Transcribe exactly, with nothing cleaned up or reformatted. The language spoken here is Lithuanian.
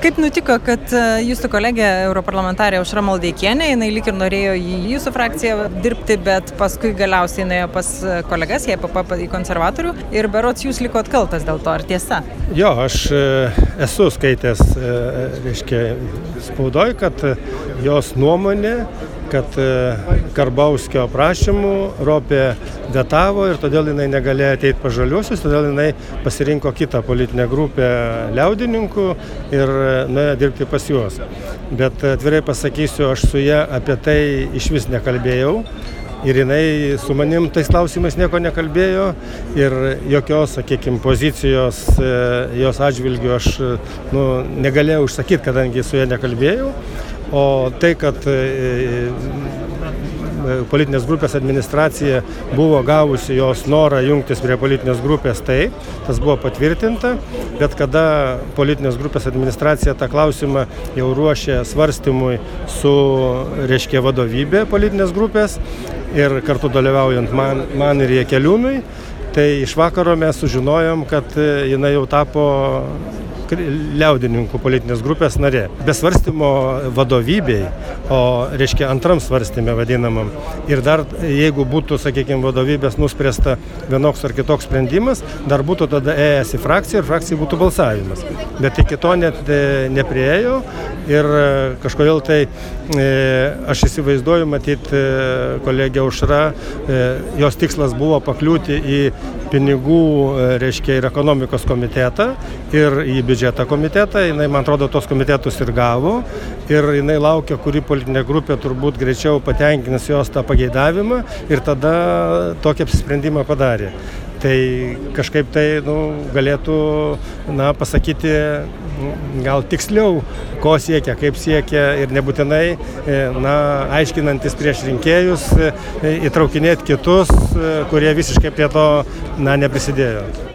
Kaip nutiko, kad jūsų kolegė europarlamentarė Aušra Maldeikienė, jinai lyg ir norėjo į jūsų frakciją dirbti, bet paskui galiausiai nuėjo pas kolegas, jai papapa į konservatorių ir berods jūs likot kaltas dėl to, ar tiesa? Jo, aš esu skaitęs, reiškia, spaudoj, kad jos nuomonė, kad Karbauskio prašymų Ropė vetavo ir todėl jinai negalėjo ateiti pas Žaliuosius, todėl jinai pasirinko kitą politinę grupę liaudininkų ir nuėjo dirbti pas juos. Bet atvirai pasakysiu, aš su ją apie tai iš vis nekalbėjau ir jinai su manim tais klausimais nieko nekalbėjo ir jokios, sakykime, pozicijos jos atžvilgiu aš nu, negalėjau užsakyti, kadangi su ją nekalbėjau. O tai, kad politinės grupės administracija buvo gavusi jos norą jungtis prie politinės grupės, taip, tas buvo patvirtinta, bet kada politinės grupės administracija tą klausimą jau ruošė svarstymui su, reiškia, vadovybė politinės grupės ir kartu dalyvaujant man, man ir Jakeliūnui, tai iš vakaro mes sužinojom, kad jinai jau tapo liaudininkų politinės grupės narė. Be svarstymo vadovybei, o reiškia antram svarstyme vadinamam. Ir dar jeigu būtų, sakykime, vadovybės nuspręsta vienoks ar kitoks sprendimas, dar būtų tada ėjęs į frakciją ir frakcijai būtų balsavimas. Bet iki to net nepriėjo ir kažkodėl tai e, aš įsivaizduoju, matyti kolegė Aušra, e, jos tikslas buvo pakliūti į pinigų, reiškia, ir ekonomikos komitetą ir į biudžetą komitetą. Jinai, man atrodo, tos komitetus ir gavo ir jinai laukia, kuri politinė grupė turbūt greičiau patenkins jos tą pageidavimą ir tada tokį apsisprendimą padarė. Tai kažkaip tai nu, galėtų na, pasakyti gal tiksliau, ko siekia, kaip siekia ir nebūtinai na, aiškinantis prieš rinkėjus, įtraukinėti kitus, kurie visiškai prie to na, neprisidėjo.